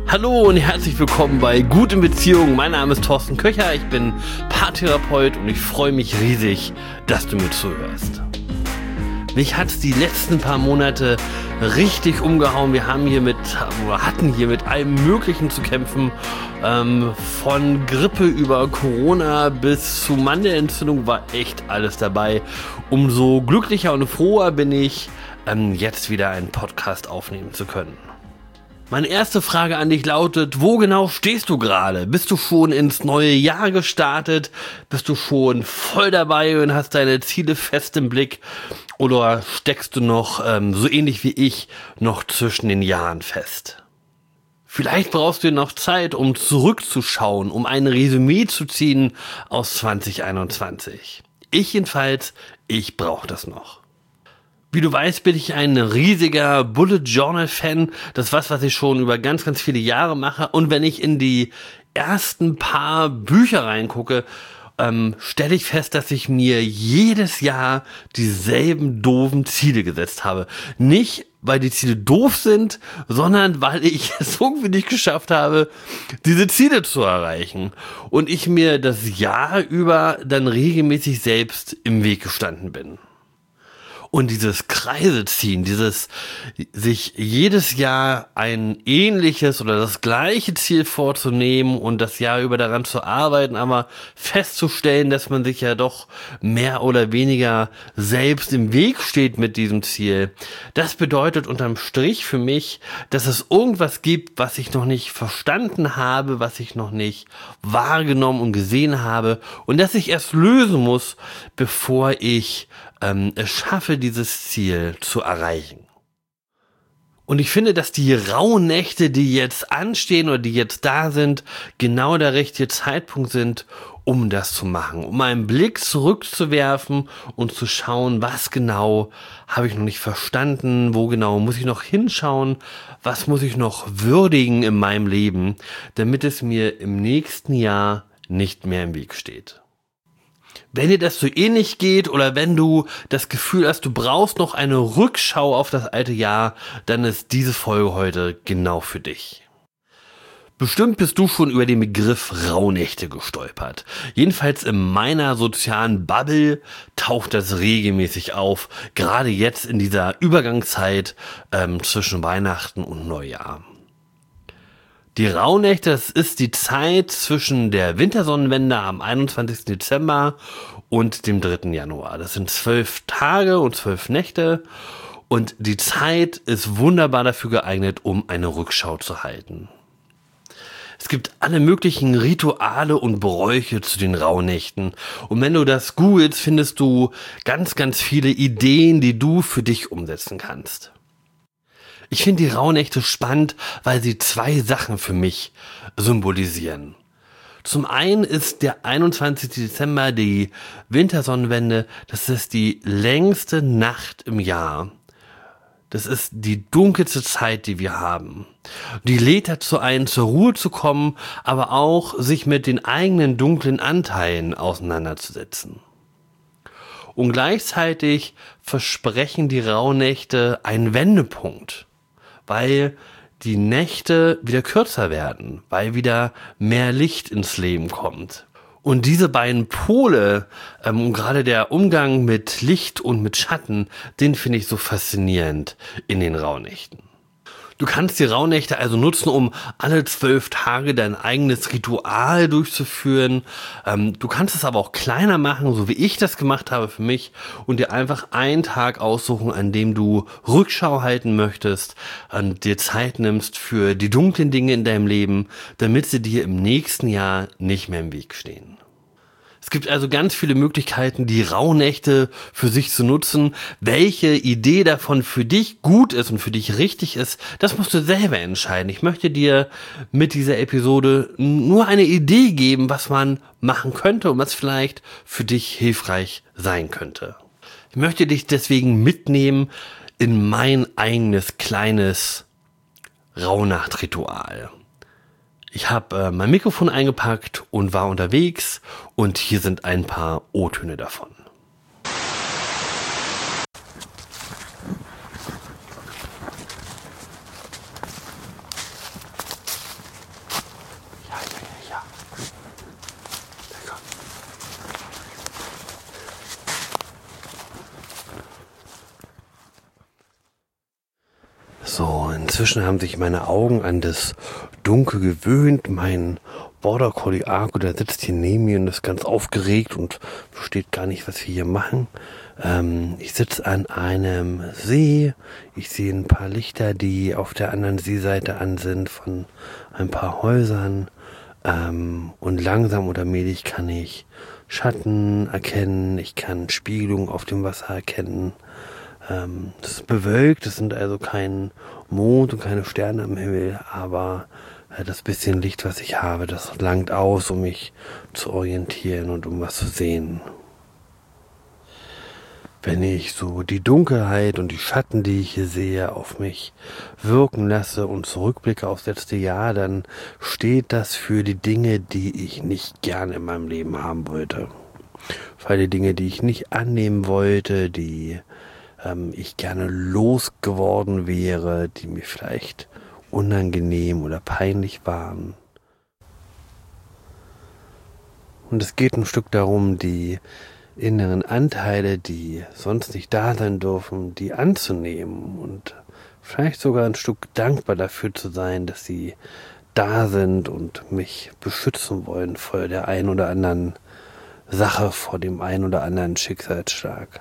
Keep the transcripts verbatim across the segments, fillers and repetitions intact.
Hallo und herzlich willkommen bei Gut in Beziehung. Mein Name ist Thorsten Köcher, ich bin Paartherapeut und ich freue mich riesig, dass du mir zuhörst. Mich hat es die letzten paar Monate richtig umgehauen. Wir haben hier mit, oder hatten hier mit allem Möglichen zu kämpfen. Ähm, von Grippe über Corona bis zu Mandelentzündung war echt alles dabei. Umso glücklicher und froher bin ich, ähm, jetzt wieder einen Podcast aufnehmen zu können. Meine erste Frage an dich lautet, wo genau stehst du gerade? Bist du schon ins neue Jahr gestartet? Bist du schon voll dabei und hast deine Ziele fest im Blick? Oder steckst du noch, ähm, so ähnlich wie ich, noch zwischen den Jahren fest? Vielleicht brauchst du noch Zeit, um zurückzuschauen, um ein Resümee zu ziehen aus zwanzig einundzwanzig. Ich jedenfalls, ich brauche das noch. Wie du weißt, bin ich ein riesiger Bullet Journal Fan. Das ist was, was ich schon über ganz, ganz viele Jahre mache. Und wenn ich in die ersten paar Bücher reingucke, ähm, stelle ich fest, dass ich mir jedes Jahr dieselben doofen Ziele gesetzt habe. Nicht, weil die Ziele doof sind, sondern weil ich es irgendwie nicht geschafft habe, diese Ziele zu erreichen. Und ich mir das Jahr über dann regelmäßig selbst im Weg gestanden bin. Und dieses Kreise ziehen, dieses sich jedes Jahr ein ähnliches oder das gleiche Ziel vorzunehmen und das Jahr über daran zu arbeiten, aber festzustellen, dass man sich ja doch mehr oder weniger selbst im Weg steht mit diesem Ziel, das bedeutet unterm Strich für mich, dass es irgendwas gibt, was ich noch nicht verstanden habe, was ich noch nicht wahrgenommen und gesehen habe und das ich erst lösen muss, bevor ich ähm, es schaffe, dieses Ziel zu erreichen. Und ich finde, dass die rauen Nächte, die jetzt anstehen oder die jetzt da sind, genau der richtige Zeitpunkt sind, um das zu machen. Um einen Blick zurückzuwerfen und zu schauen, was genau habe ich noch nicht verstanden, wo genau muss ich noch hinschauen, was muss ich noch würdigen in meinem Leben, damit es mir im nächsten Jahr nicht mehr im Weg steht. Wenn dir das so ähnlich geht oder wenn du das Gefühl hast, du brauchst noch eine Rückschau auf das alte Jahr, dann ist diese Folge heute genau für dich. Bestimmt bist du schon über den Begriff Rauhnächte gestolpert. Jedenfalls in meiner sozialen Bubble taucht das regelmäßig auf, gerade jetzt in dieser Übergangszeit ähm, zwischen Weihnachten und Neujahr. Die Rauhnächte, das ist die Zeit zwischen der Wintersonnenwende am einundzwanzigsten Dezember und dem dritten Januar. Das sind zwölf Tage und zwölf Nächte und die Zeit ist wunderbar dafür geeignet, um eine Rückschau zu halten. Es gibt alle möglichen Rituale und Bräuche zu den Rauhnächten und wenn du das googelst, findest du ganz, ganz viele Ideen, die du für dich umsetzen kannst. Ich finde die Rauhnächte spannend, weil sie zwei Sachen für mich symbolisieren. Zum einen ist der einundzwanzigste Dezember die Wintersonnenwende, das ist die längste Nacht im Jahr. Das ist die dunkelste Zeit, die wir haben. Die lädt dazu ein, zur Ruhe zu kommen, aber auch sich mit den eigenen dunklen Anteilen auseinanderzusetzen. Und gleichzeitig versprechen die Rauhnächte einen Wendepunkt, weil die Nächte wieder kürzer werden, weil wieder mehr Licht ins Leben kommt. Und diese beiden Pole, ähm, gerade der Umgang mit Licht und mit Schatten, den finde ich so faszinierend in den Rauhnächten. Du kannst die Rauhnächte also nutzen, um alle zwölf Tage dein eigenes Ritual durchzuführen. Ähm, du kannst es aber auch kleiner machen, so wie ich das gemacht habe für mich, und dir einfach einen Tag aussuchen, an dem du Rückschau halten möchtest, und dir Zeit nimmst für die dunklen Dinge in deinem Leben, damit sie dir im nächsten Jahr nicht mehr im Weg stehen. Es gibt also ganz viele Möglichkeiten, die Rauhnächte für sich zu nutzen. Welche Idee davon für dich gut ist und für dich richtig ist, das musst du selber entscheiden. Ich möchte dir mit dieser Episode nur eine Idee geben, was man machen könnte und was vielleicht für dich hilfreich sein könnte. Ich möchte dich deswegen mitnehmen in mein eigenes kleines Rauhnachtritual. Ich habe äh, mein Mikrofon eingepackt und war unterwegs und hier sind ein paar O-Töne davon. So, inzwischen haben sich meine Augen an das Dunkel gewöhnt. Mein Border Collie Argo, der sitzt hier neben mir und ist ganz aufgeregt und versteht gar nicht, was wir hier machen. Ähm, ich sitze an einem See. Ich sehe ein paar Lichter, die auf der anderen Seeseite an sind von ein paar Häusern. Ähm, und langsam oder allmählich kann ich Schatten erkennen. Ich kann Spiegelung auf dem Wasser erkennen. Ähm, das ist bewölkt, es sind also kein Mond und keine Sterne am Himmel, aber äh, das bisschen Licht, was ich habe, das langt aus, um mich zu orientieren und um was zu sehen. Wenn ich so die Dunkelheit und die Schatten, die ich hier sehe, auf mich wirken lasse und zurückblicke aufs letzte Jahr, dann steht das für die Dinge, die ich nicht gerne in meinem Leben haben wollte. Für die Dinge, die ich nicht annehmen wollte, die ähm, ich gerne losgeworden wäre, die mir vielleicht unangenehm oder peinlich waren. Und es geht ein Stück darum, die inneren Anteile, die sonst nicht da sein dürfen, die anzunehmen und vielleicht sogar ein Stück dankbar dafür zu sein, dass sie da sind und mich beschützen wollen vor der ein oder anderen Sache, vor dem ein oder anderen Schicksalsschlag.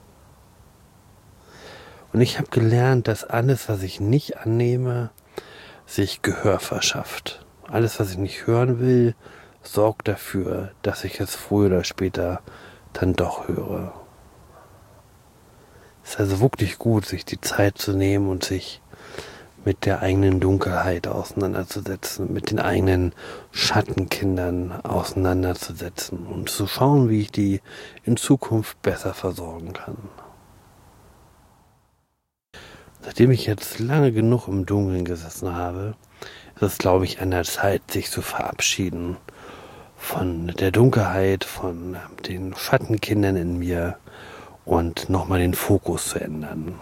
Und ich habe gelernt, dass alles, was ich nicht annehme, sich Gehör verschafft. Alles, was ich nicht hören will, sorgt dafür, dass ich es früher oder später dann doch höre. Es ist also wirklich gut, sich die Zeit zu nehmen und sich mit der eigenen Dunkelheit auseinanderzusetzen, mit den eigenen Schattenkindern auseinanderzusetzen und zu schauen, wie ich die in Zukunft besser versorgen kann. Nachdem ich jetzt lange genug im Dunkeln gesessen habe, ist es, glaube ich, an der Zeit, sich zu verabschieden von der Dunkelheit, von den Schattenkindern in mir und nochmal den Fokus zu ändern.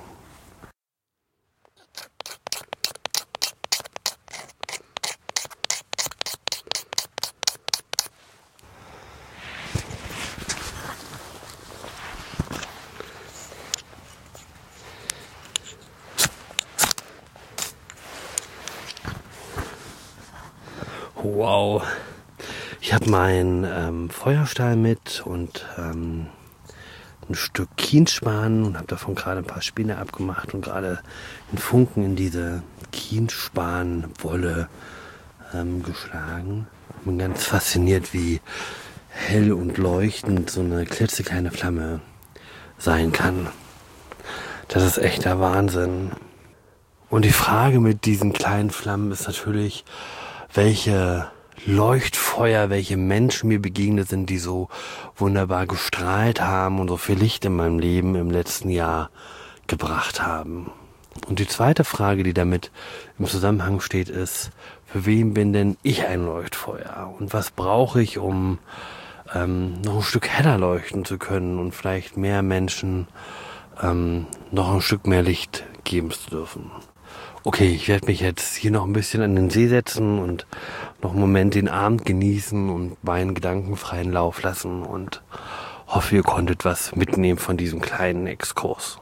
Wow, ich habe meinen ähm, Feuerstahl mit und ähm, ein Stück Kienspan und habe davon gerade ein paar Späne abgemacht und gerade einen Funken in diese Kienspanwolle ähm, geschlagen. Bin ganz fasziniert, wie hell und leuchtend so eine klitzekleine Flamme sein kann. Das ist echter Wahnsinn. Und die Frage mit diesen kleinen Flammen ist natürlich, welche Leuchtfeuer, welche Menschen mir begegnet sind, die so wunderbar gestrahlt haben und so viel Licht in meinem Leben im letzten Jahr gebracht haben. Und die zweite Frage, die damit im Zusammenhang steht, ist, für wen bin denn ich ein Leuchtfeuer? Und was brauche ich, um ähm, noch ein Stück heller leuchten zu können und vielleicht mehr Menschen ähm, noch ein Stück mehr Licht geben zu dürfen? Okay, ich werde mich jetzt hier noch ein bisschen an den See setzen und noch einen Moment den Abend genießen und meinen Gedanken freien Lauf lassen und hoffe, ihr konntet was mitnehmen von diesem kleinen Exkurs.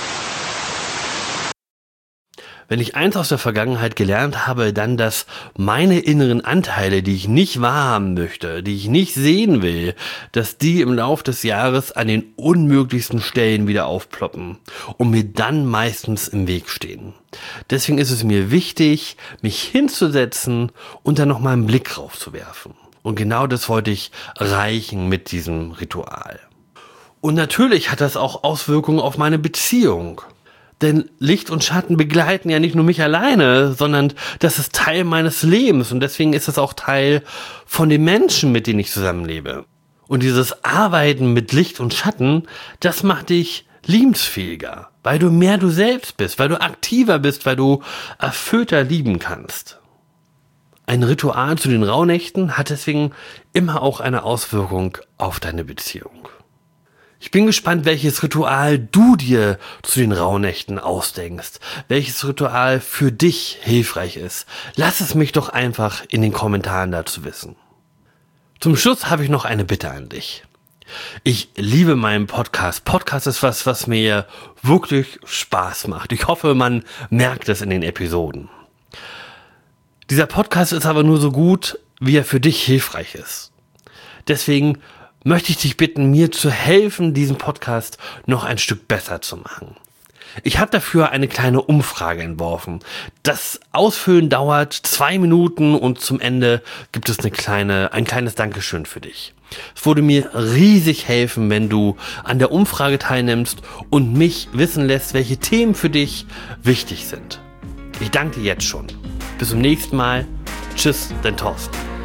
Wenn ich eins aus der Vergangenheit gelernt habe, dann, dass meine inneren Anteile, die ich nicht wahrhaben möchte, die ich nicht sehen will, dass die im Lauf des Jahres an den unmöglichsten Stellen wieder aufploppen und mir dann meistens im Weg stehen. Deswegen ist es mir wichtig, mich hinzusetzen und dann nochmal einen Blick drauf zu werfen. Und genau das wollte ich erreichen mit diesem Ritual. Und natürlich hat das auch Auswirkungen auf meine Beziehung. Denn Licht und Schatten begleiten ja nicht nur mich alleine, sondern das ist Teil meines Lebens und deswegen ist es auch Teil von den Menschen, mit denen ich zusammenlebe. Und dieses Arbeiten mit Licht und Schatten, das macht dich liebensfähiger, weil du mehr du selbst bist, weil du aktiver bist, weil du erfüllter lieben kannst. Ein Ritual zu den Rauhnächten hat deswegen immer auch eine Auswirkung auf deine Beziehung. Ich bin gespannt, welches Ritual du dir zu den Rauhnächten ausdenkst, welches Ritual für dich hilfreich ist. Lass es mich doch einfach in den Kommentaren dazu wissen. Zum Schluss habe ich noch eine Bitte an dich. Ich liebe meinen Podcast. Podcast ist was, was mir wirklich Spaß macht. Ich hoffe, man merkt es in den Episoden. Dieser Podcast ist aber nur so gut, wie er für dich hilfreich ist. Deswegen möchte ich dich bitten, mir zu helfen, diesen Podcast noch ein Stück besser zu machen. Ich habe dafür eine kleine Umfrage entworfen. Das Ausfüllen dauert zwei Minuten und zum Ende gibt es eine kleine, ein kleines Dankeschön für dich. Es würde mir riesig helfen, wenn du an der Umfrage teilnimmst und mich wissen lässt, welche Themen für dich wichtig sind. Ich danke dir jetzt schon. Bis zum nächsten Mal. Tschüss, dein Thorsten.